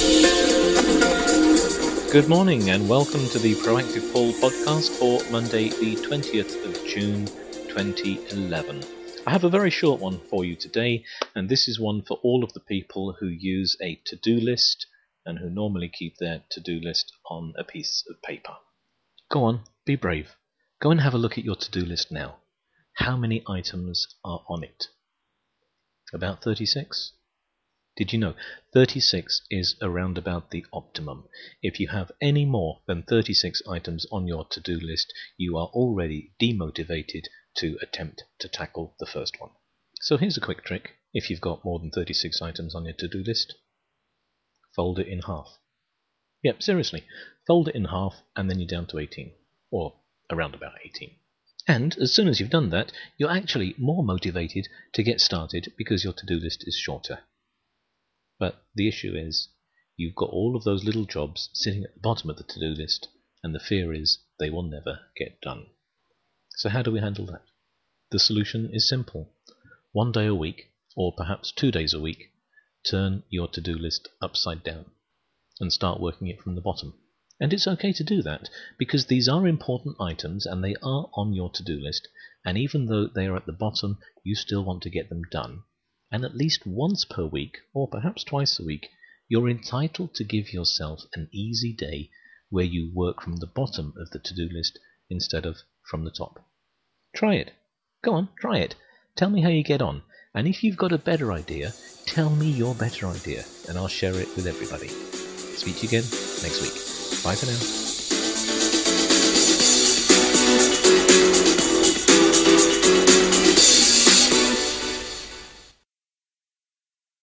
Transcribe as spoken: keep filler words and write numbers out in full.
Good morning and welcome to the Proactive Paul podcast for Monday the twentieth of June twenty eleven. I have a very short one for you today, and this is one for all of the people who use a to-do list and who normally keep their to-do list on a piece of paper. Go on, be brave. Go and have a look at your to-do list now. How many items are on it? About thirty-six? Did you know thirty-six is around about the optimum? If you have any more than thirty-six items on your to-do list, you are already demotivated to attempt to tackle the first one. So here's a quick trick. If you've got more than thirty-six items on your to-do list, fold it in half. Yep, seriously, fold it in half and then you're down to eighteen, or around about eighteen. And as soon as you've done that, you're actually more motivated to get started because your to-do list is shorter. But the issue is, you've got all of those little jobs sitting at the bottom of the to-do list, and the fear is they will never get done. So how do we handle that? The solution is simple. One day a week, or perhaps two days a week, turn your to-do list upside down and start working it from the bottom. And it's okay to do that, because these are important items and they are on your to-do list, and even though they are at the bottom, you still want to get them done. And at least once per week, or perhaps twice a week, you're entitled to give yourself an easy day where you work from the bottom of the to-do list instead of from the top. Try it. Go on, try it. Tell me how you get on. And if you've got a better idea, tell me your better idea, and I'll share it with everybody. Speak to you again next week. Bye for now.